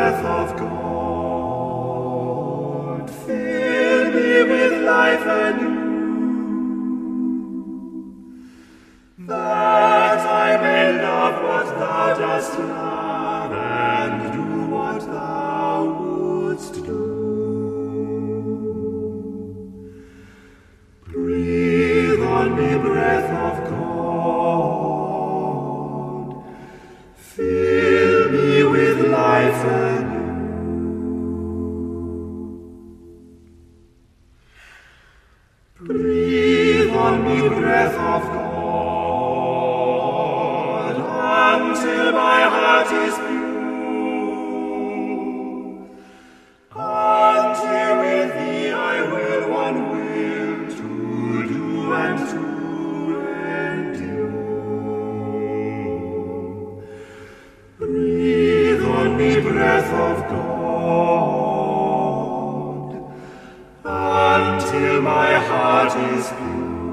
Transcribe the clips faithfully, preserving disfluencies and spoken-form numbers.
breath of God, fill me with life anew, that I may love what thou dost love, and do what thou wouldst do. Breathe on me, breath of God, fill me with life anew. Breathe on me, breath of God, until my heart is pure, until with thee I will one will to do and to endure. Breathe on me, breath of God, until my heart is pure.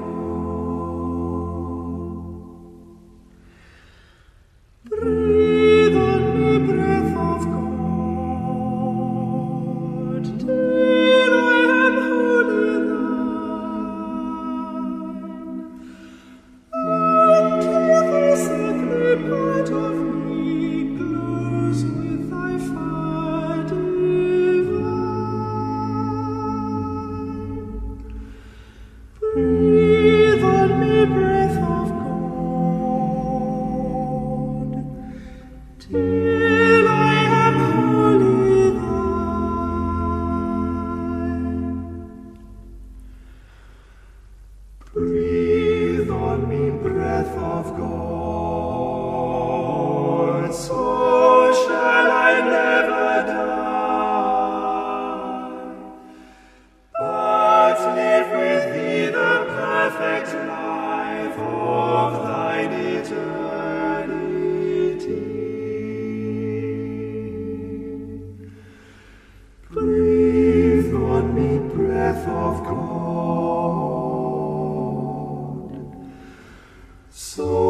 Breathe on me, breath of God, till I am wholly thine, until the sickly part of me glows with thy fire divine. Breathe on me, breath of God, till I am wholly thine. Breathe on me, breath of God, so shall I never die, but live with thee the perfect life of thine eternity. Breathe on me, breath of God, so